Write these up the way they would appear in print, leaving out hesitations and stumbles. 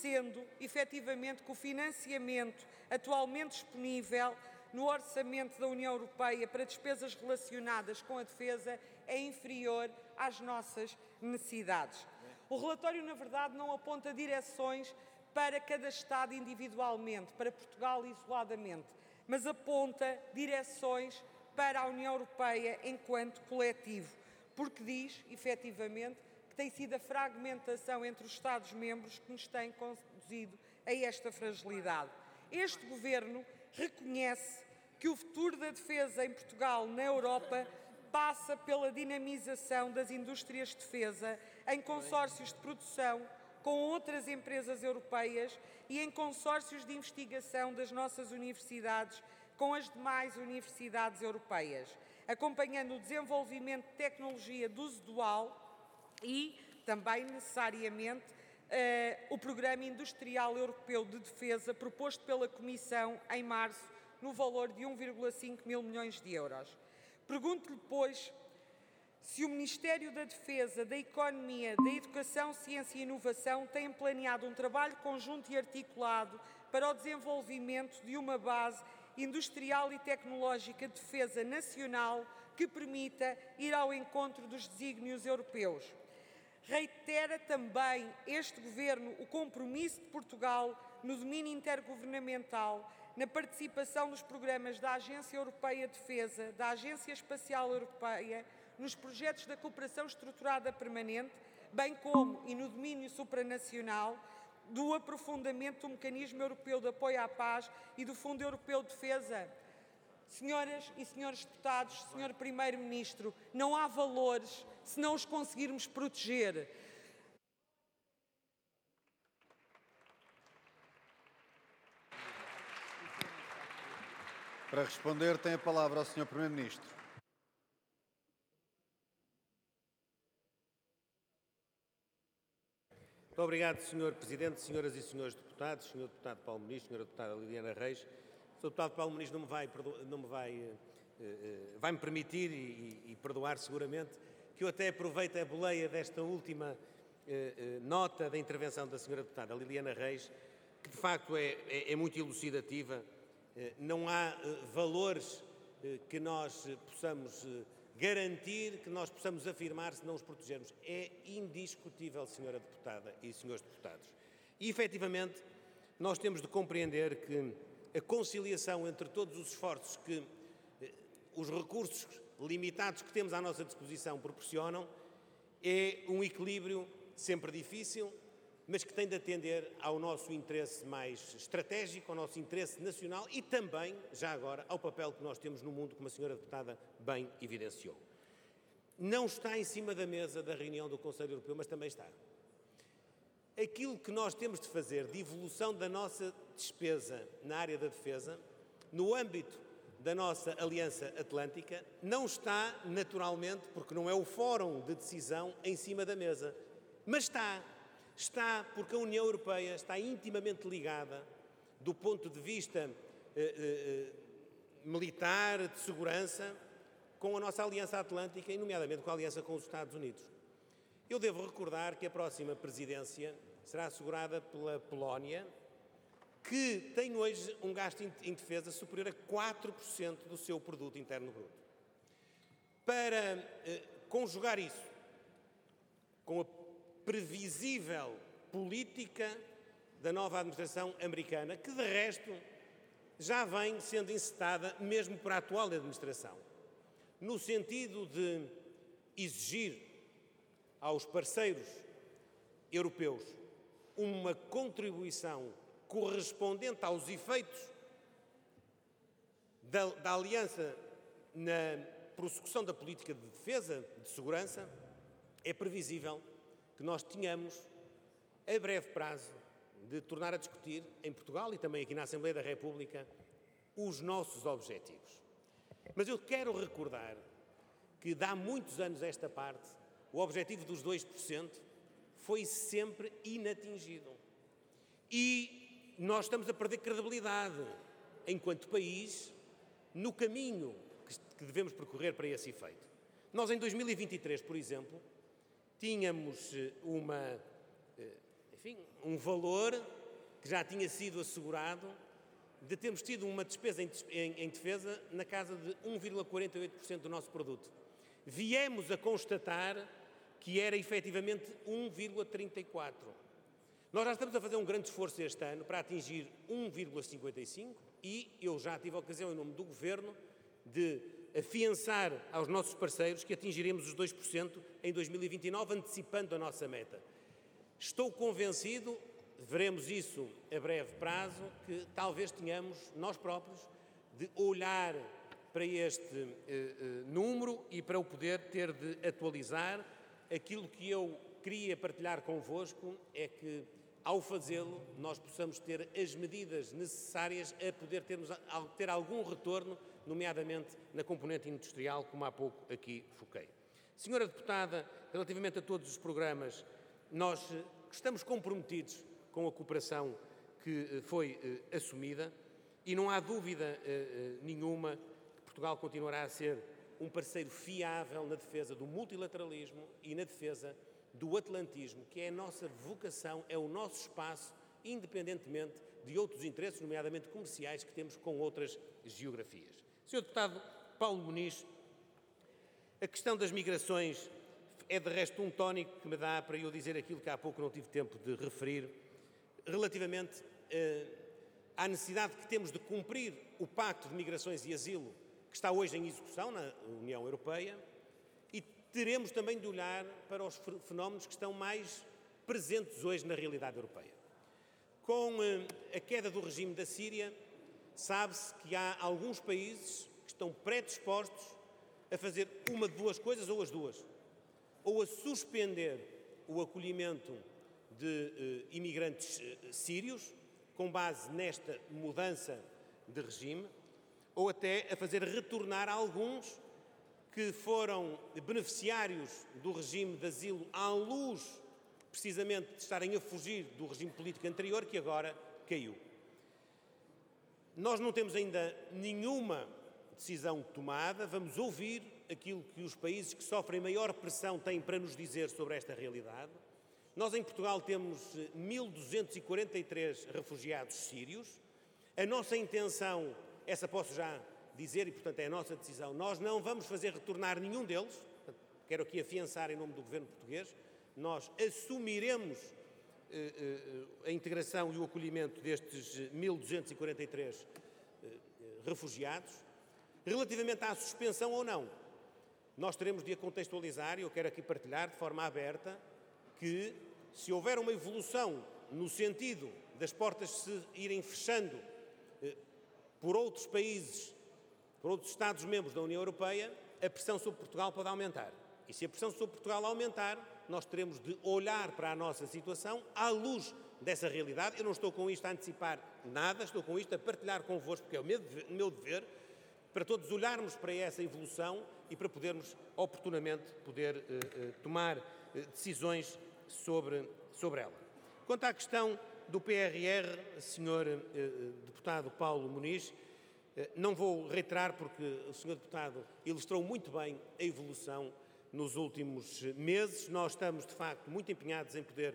sendo, efetivamente, que o financiamento atualmente disponível no orçamento da União Europeia para despesas relacionadas com a defesa é inferior às nossas necessidades. O relatório, na verdade, não aponta direções para cada Estado individualmente, para Portugal isoladamente, mas aponta direções para a União Europeia enquanto coletivo, porque diz, efetivamente, que tem sido a fragmentação entre os Estados-membros que nos tem conduzido a esta fragilidade. Este Governo reconhece que o futuro da defesa em Portugal, na Europa, passa pela dinamização das indústrias de defesa em consórcios de produção com outras empresas europeias e em consórcios de investigação das nossas universidades com as demais universidades europeias, acompanhando o desenvolvimento de tecnologia de uso dual e, também necessariamente, o Programa Industrial Europeu de Defesa proposto pela Comissão em março, no valor de 1,5 mil milhões de euros. Pergunto-lhe, pois, se o Ministério da Defesa, da Economia, da Educação, Ciência e Inovação tem planeado um trabalho conjunto e articulado para o desenvolvimento de uma base industrial e tecnológica de defesa nacional que permita ir ao encontro dos desígnios europeus. Reitera também este Governo o compromisso de Portugal no domínio intergovernamental, na participação nos programas da Agência Europeia de Defesa, da Agência Espacial Europeia, nos projetos da cooperação estruturada permanente, bem como, e no domínio supranacional, do aprofundamento do Mecanismo Europeu de Apoio à Paz e do Fundo Europeu de Defesa. Senhoras e senhores deputados, Senhor Primeiro-Ministro, não há valores se não os conseguirmos proteger. Para responder, tem a palavra o Senhor Primeiro-Ministro. Muito obrigado, Sr. Presidente, senhoras e senhores deputados, Sr. Deputado Paulo Ministro, Sra. Deputada Liliana Reis. O Sr. Deputado Paulo Ministro vai-me permitir e perdoar seguramente que eu até aproveite a boleia desta última nota da intervenção da Sra. Deputada Liliana Reis, que de facto é muito elucidativa. Não há valores que nós possamos garantir, que nós possamos afirmar se não os protegermos. É indiscutível, Sra. Deputada e Srs. Deputados. E, efetivamente, nós temos de compreender que a conciliação entre todos os esforços que os recursos limitados que temos à nossa disposição proporcionam é um equilíbrio sempre difícil, mas que tem de atender ao nosso interesse mais estratégico, ao nosso interesse nacional e também, já agora, ao papel que nós temos no mundo, como a Sra. Deputada bem evidenciou. Não está em cima da mesa da reunião do Conselho Europeu, mas também está. Aquilo que nós temos de fazer de evolução da nossa despesa na área da defesa, no âmbito da nossa Aliança Atlântica, não está, naturalmente, porque não é o fórum de decisão em cima da mesa, mas está porque a União Europeia está intimamente ligada, do ponto de vista militar, de segurança, com a nossa Aliança Atlântica e, nomeadamente, com a aliança com os Estados Unidos. Eu devo recordar que a próxima presidência será assegurada pela Polónia, que tem hoje um gasto em defesa superior a 4% do seu produto interno bruto. Para conjugar isso com a previsível política da nova administração americana, que de resto já vem sendo encetada mesmo por a atual administração, no sentido de exigir aos parceiros europeus uma contribuição correspondente aos efeitos da aliança na prossecução da política de defesa, de segurança, é previsível que nós tenhamos, a breve prazo, de tornar a discutir em Portugal e também aqui na Assembleia da República os nossos objetivos. Mas eu quero recordar que de há muitos anos a esta parte o objetivo dos 2% foi sempre inatingido. E nós estamos a perder credibilidade enquanto país no caminho que devemos percorrer para esse efeito. Nós em 2023, por exemplo, tínhamos enfim, um valor que já tinha sido assegurado de termos tido uma despesa em defesa na casa de 1,48% do nosso produto. Viemos a constatar que era efetivamente 1,34%. Nós já estamos a fazer um grande esforço este ano para atingir 1,55% e eu já tive a ocasião, em nome do Governo, de afiançar aos nossos parceiros que atingiremos os 2% em 2029, antecipando a nossa meta. Estou convencido, veremos isso a breve prazo, que talvez tenhamos nós próprios de olhar para este número e para o poder ter de atualizar. Aquilo que eu queria partilhar convosco é que, ao fazê-lo, nós possamos ter as medidas necessárias a poder ter algum retorno, nomeadamente na componente industrial, como há pouco aqui foquei. Senhora Deputada, relativamente a todos os programas, nós estamos comprometidos com a cooperação que foi assumida e não há dúvida nenhuma que Portugal continuará a ser um parceiro fiável na defesa do multilateralismo e na defesa do atlantismo, que é a nossa vocação, é o nosso espaço, independentemente de outros interesses, nomeadamente comerciais, que temos com outras geografias. Sr. Deputado Paulo Muniz, a questão das migrações é de resto um tónico que me dá para eu dizer aquilo que há pouco não tive tempo de referir, relativamente à necessidade que temos de cumprir o Pacto de Migrações e Asilo, que está hoje em execução na União Europeia, e teremos também de olhar para os fenómenos que estão mais presentes hoje na realidade europeia. Com a queda do regime da Síria, sabe-se que há alguns países que estão predispostos a fazer uma de duas coisas ou as duas. Ou a suspender o acolhimento de imigrantes sírios, com base nesta mudança de regime, ou até a fazer retornar alguns que foram beneficiários do regime de asilo à luz, precisamente de estarem a fugir do regime político anterior, que agora caiu. Nós não temos ainda nenhuma decisão tomada, vamos ouvir aquilo que os países que sofrem maior pressão têm para nos dizer sobre esta realidade. Nós em Portugal temos 1.243 refugiados sírios. A nossa intenção, essa posso já dizer, e portanto é a nossa decisão, nós não vamos fazer retornar nenhum deles, quero aqui afiançar em nome do Governo português, nós assumiremos a integração e o acolhimento destes 1.243 refugiados. Relativamente à suspensão ou não, nós teremos de a contextualizar, e eu quero aqui partilhar de forma aberta, que se houver uma evolução no sentido das portas se irem fechando por outros países, por outros Estados-membros da União Europeia, a pressão sobre Portugal pode aumentar. E se a pressão sobre Portugal aumentar, nós teremos de olhar para a nossa situação à luz dessa realidade. Eu não estou com isto a antecipar nada, estou com isto a partilhar convosco, porque é o meu dever, para todos olharmos para essa evolução e para podermos oportunamente tomar decisões sobre ela. Quanto à questão do PRR, Sr. Deputado Paulo Muniz, não vou reiterar porque o Sr. Deputado ilustrou muito bem a evolução nos últimos meses. Nós estamos, de facto, muito empenhados em poder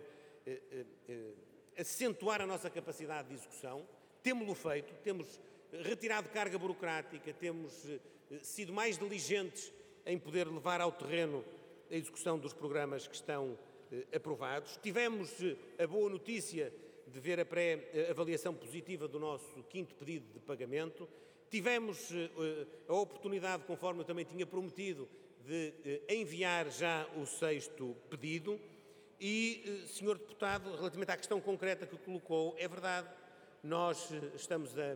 acentuar a nossa capacidade de execução. Temo-lo feito, temos retirado carga burocrática, temos sido mais diligentes em poder levar ao terreno a execução dos programas que estão aprovados. Tivemos a boa notícia de ver a pré-avaliação positiva do nosso 5º pedido de pagamento. Tivemos a oportunidade, conforme eu também tinha prometido, de enviar já o 6º pedido. E, Sr. Deputado, relativamente à questão concreta que colocou, é verdade, nós estamos a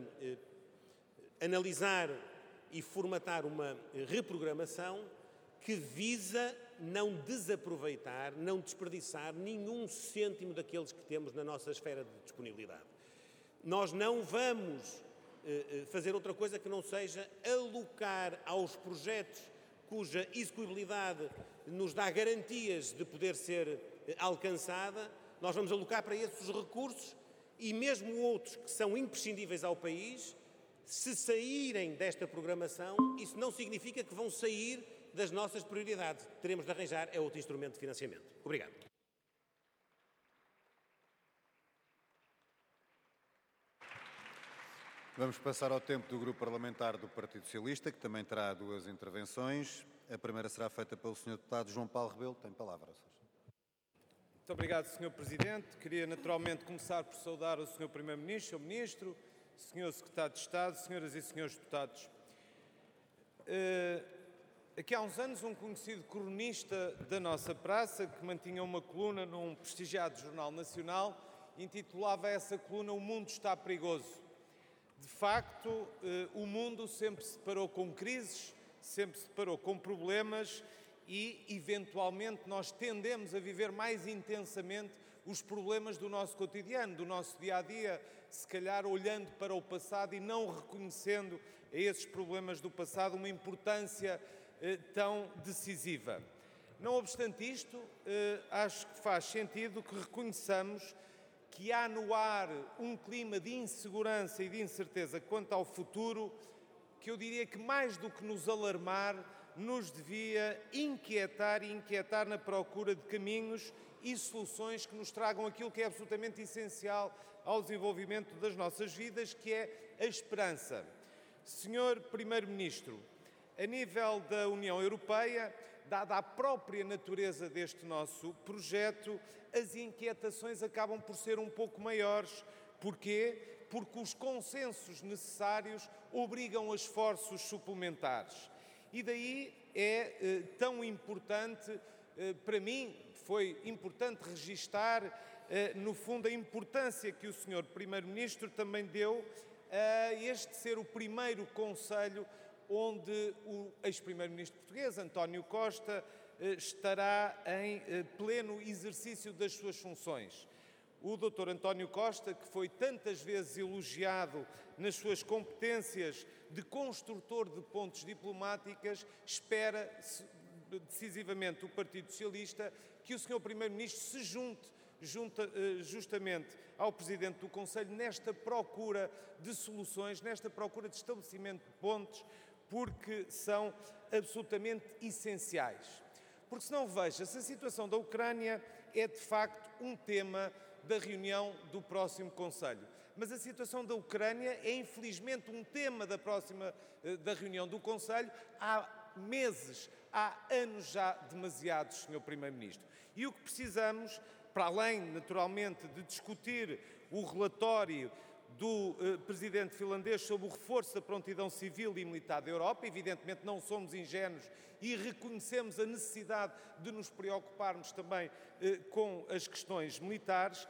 analisar e formatar uma reprogramação que visa não desaproveitar, não desperdiçar nenhum cêntimo daqueles que temos na nossa esfera de disponibilidade. Nós não vamos fazer outra coisa que não seja alocar aos projetos cuja execuibilidade nos dá garantias de poder ser alcançada, nós vamos alocar para esses recursos e mesmo outros que são imprescindíveis ao país, se saírem desta programação, isso não significa que vão sair das nossas prioridades. Teremos de arranjar outro instrumento de financiamento. Obrigado. Vamos passar ao tempo do Grupo Parlamentar do Partido Socialista, que também terá 2 intervenções. A primeira será feita pelo Sr. Deputado João Paulo Rebelo. Tem palavra. Muito obrigado, Sr. Presidente. Queria naturalmente começar por saudar o Sr. Primeiro-Ministro, o Ministro, Sr. Secretário de Estado, Senhoras e Senhores Deputados. Aqui há uns anos, um conhecido cronista da nossa praça, que mantinha uma coluna num prestigiado jornal nacional, intitulava essa coluna "O mundo está perigoso". De facto, o mundo sempre se deparou com crises, sempre se deparou com problemas e, eventualmente, nós tendemos a viver mais intensamente os problemas do nosso cotidiano, do nosso dia-a-dia, se calhar olhando para o passado e não reconhecendo a esses problemas do passado uma importância tão decisiva. Não obstante isto, acho que faz sentido que reconheçamos que há no ar um clima de insegurança e de incerteza quanto ao futuro, que eu diria que mais do que nos alarmar, nos devia inquietar na procura de caminhos e soluções que nos tragam aquilo que é absolutamente essencial ao desenvolvimento das nossas vidas, que é a esperança. Senhor Primeiro-Ministro, a nível da União Europeia, dada a própria natureza deste nosso projeto, as inquietações acabam por ser um pouco maiores. Porquê? Porque os consensos necessários obrigam a esforços suplementares. E daí é tão importante, para mim, foi importante registar, no fundo, a importância que o Sr. Primeiro-Ministro também deu a este ser o primeiro Conselho onde o ex-primeiro-ministro português, António Costa, estará em pleno exercício das suas funções. O Dr. António Costa, que foi tantas vezes elogiado nas suas competências de construtor de pontes diplomáticas, espera decisivamente o Partido Socialista que o Sr. Primeiro-Ministro se junte justamente ao Presidente do Conselho nesta procura de soluções, nesta procura de estabelecimento de pontes, porque são absolutamente essenciais. Porque senão, veja-se, a situação da Ucrânia é de facto um tema da reunião do próximo Conselho. Mas a situação da Ucrânia é infelizmente um tema da reunião do Conselho há meses, há anos já demasiados, Sr. Primeiro-Ministro. E o que precisamos, para além, naturalmente, de discutir o relatório do Presidente finlandês sobre o reforço da prontidão civil e militar da Europa, evidentemente não somos ingênuos e reconhecemos a necessidade de nos preocuparmos também com as questões militares,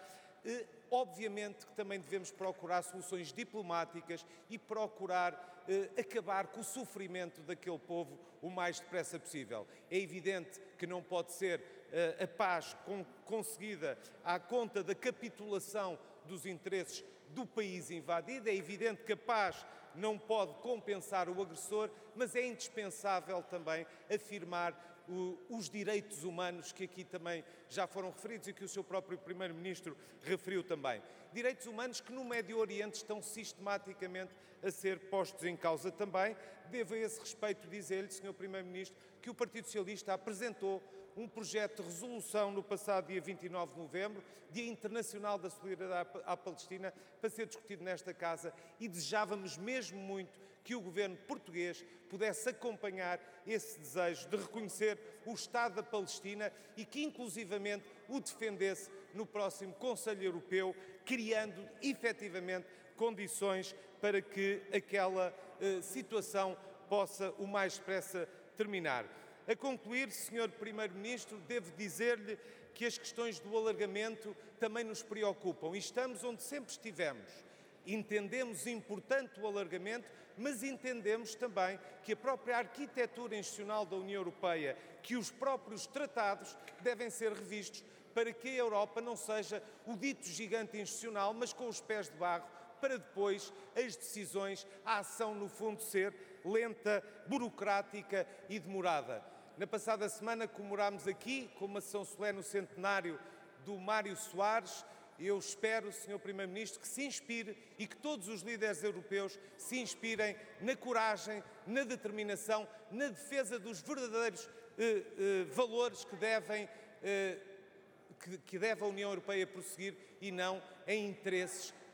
obviamente que também devemos procurar soluções diplomáticas e procurar acabar com o sofrimento daquele povo o mais depressa possível. É evidente que não pode ser a paz conseguida à conta da capitulação dos interesses do país invadido. É evidente que a paz não pode compensar o agressor, mas é indispensável também afirmar os direitos humanos que aqui também já foram referidos e que o seu próprio Primeiro-Ministro referiu também. Direitos humanos que no Médio Oriente estão sistematicamente a ser postos em causa também. Devo a esse respeito dizer-lhe, Sr. Primeiro-Ministro, que o Partido Socialista apresentou um projeto de resolução no passado dia 29 de novembro, Dia Internacional da Solidariedade à Palestina, para ser discutido nesta Casa, e desejávamos mesmo muito que o governo português pudesse acompanhar esse desejo de reconhecer o Estado da Palestina e que inclusivamente o defendesse no próximo Conselho Europeu, criando efetivamente condições para que aquela situação possa o mais depressa terminar. A concluir, Sr. Primeiro-Ministro, devo dizer-lhe que as questões do alargamento também nos preocupam e estamos onde sempre estivemos. Entendemos importante o alargamento, mas entendemos também que a própria arquitetura institucional da União Europeia, que os próprios tratados devem ser revistos para que a Europa não seja o dito gigante institucional, mas com os pés de barro, para depois as decisões, a ação no fundo ser lenta, burocrática e demorada. Na passada semana comemorámos aqui, com uma sessão solene, o centenário do Mário Soares. Eu espero, Sr. Primeiro-Ministro, que se inspire e que todos os líderes europeus se inspirem na coragem, na determinação, na defesa dos verdadeiros valores que deve a União Europeia prosseguir e não em interesses